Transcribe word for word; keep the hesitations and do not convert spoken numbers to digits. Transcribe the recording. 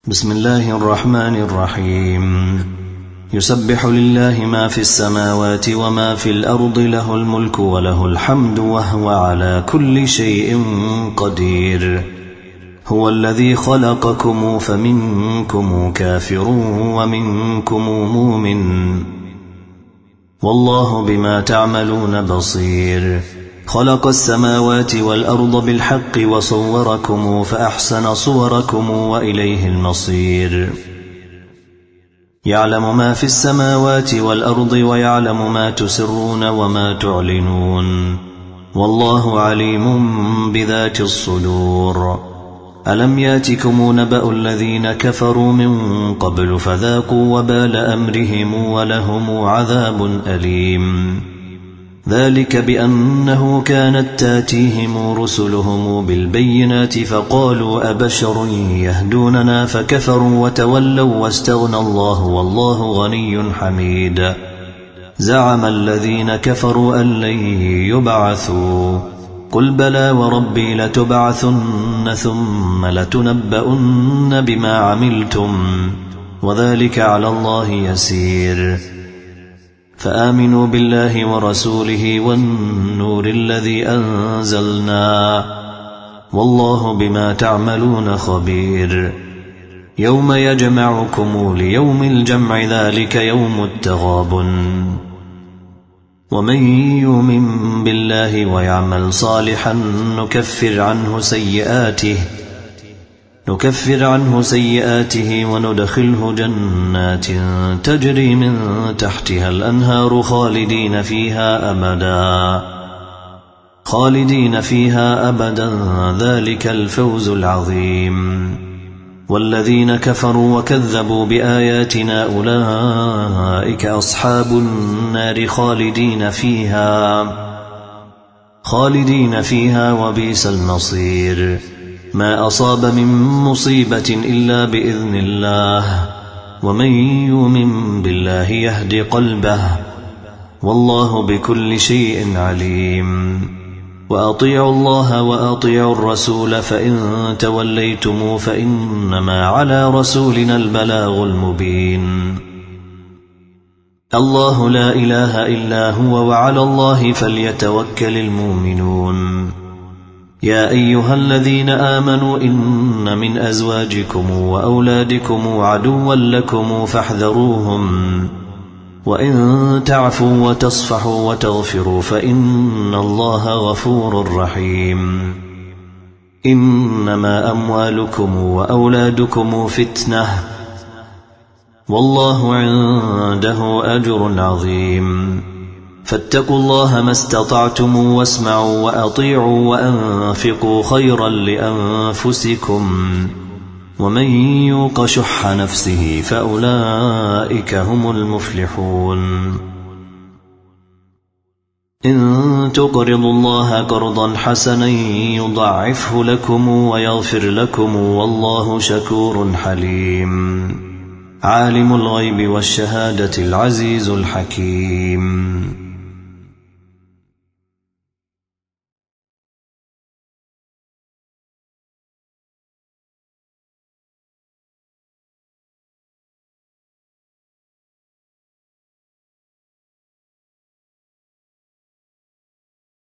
بسم الله الرحمن الرحيم يسبح لله ما في السماوات وما في الأرض له الملك وله الحمد وهو على كل شيء قدير هو الذي خلقكم فمنكم كافر ومنكم مؤمن والله بما تعملون بصير خلق السماوات والأرض بالحق وصوركم فأحسن صوركم وإليه المصير يعلم ما في السماوات والأرض ويعلم ما تسرون وما تعلنون والله عليم بذات الصدور ألم ياتكم نبأ الذين كفروا من قبل فذاقوا وبال أمرهم ولهم عذاب أليم ذلك بأنه كانت تاتيهم رسلهم بالبينات فقالوا أبشر يهدوننا فكفروا وتولوا واستغنى الله والله غني حميد زعم الذين كفروا أن لن يبعثوا قل بلى وربي لتبعثن ثم لتنبؤن بما عملتم وذلك على الله يسير فآمنوا بالله ورسوله والنور الذي أنزلنا والله بما تعملون خبير يوم يجمعكم ليوم الجمع ذلك يوم التغابن ومن يؤمن بالله ويعمل صالحا نكفر عنه سيئاته نكفر عنه سيئاته وندخله جنات تجري من تحتها الأنهار خالدين فيها أبدا خالدين فيها أبدا ذلك الفوز العظيم والذين كفروا وكذبوا بآياتنا أولئك أصحاب النار خالدين فيها خالدين فيها وبئس المصير ما أصاب من مصيبة إلا بإذن الله ومن يؤمن بالله يهدي قلبه والله بكل شيء عليم وأطيعوا الله وأطيعوا الرسول فإن توليتم فإنما على رسولنا البلاغ المبين الله لا إله إلا هو وعلى الله فليتوكل المؤمنون يا أيها الذين آمنوا إن من أزواجكم وأولادكم عدوا لكم فاحذروهم وإن تعفوا وتصفحوا وتغفروا فإن الله غفور رحيم إنما أموالكم وأولادكم فتنة والله عنده أجر عظيم فاتقوا الله ما استطعتم واسمعوا وأطيعوا وأنفقوا خيرا لأنفسكم ومن يوق شح نفسه فأولئك هم المفلحون إن تقرضوا الله قرضا حسنا يضاعفه لكم ويغفر لكم والله شكور حليم عالم الغيب والشهادة العزيز الحكيم